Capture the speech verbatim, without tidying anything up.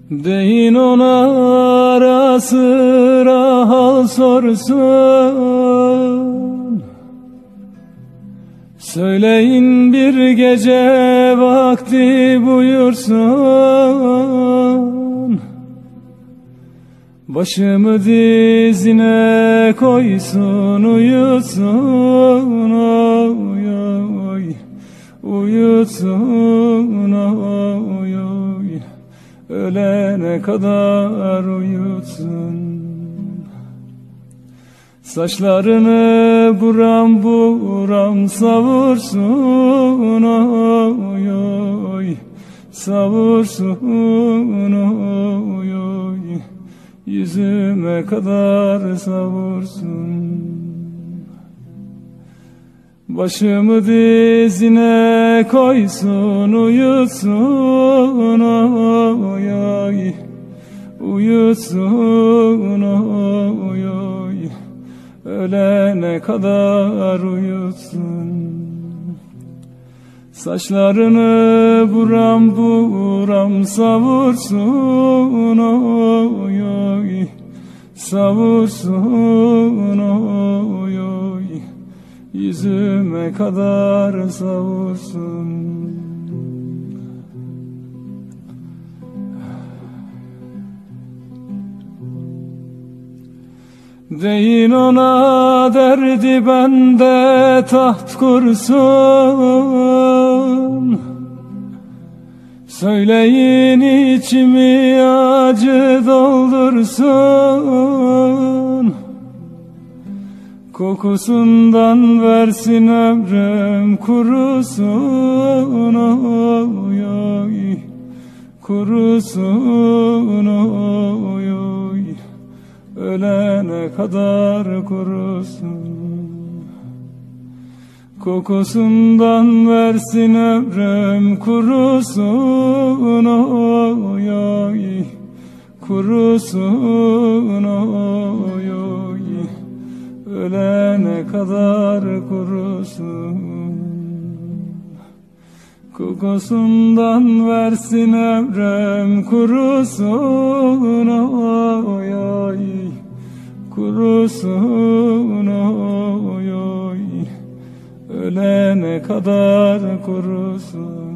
Deyin ona ara sıra hal sorsun. Söyleyin bir gece vakti buyursun. Başımı dizine koysun, uyutsun, oy oy, uyutsun, oy oy, ölene kadar uyutsun. Saçlarını buram buram savursun, oy oy, savursun, oy oy, yüzüme kadar savursun. Başımı dizine koysun, uyutsun, oy oy, uyutsun, oy oy, ölene kadar uyutsun. Saçlarını buram buram savursun, oy oy, savursun, oy oy, yüzüme kadar savursun. Deyin ona derdi bende taht kursun. Söyleyin içimi acı doldursun. Kokusundan versin ömrüm kurusun, oy oy, kurusun, oy oy, ölene kadar kurusun. Kokusundan versin ömrüm kurusun, oy oy, kurusun, oy oy, ölene kadar kurusun. Kokusundan versin ömrüm kurusun, oy oy, kurusun, oy oy, ölene kadar kurusun.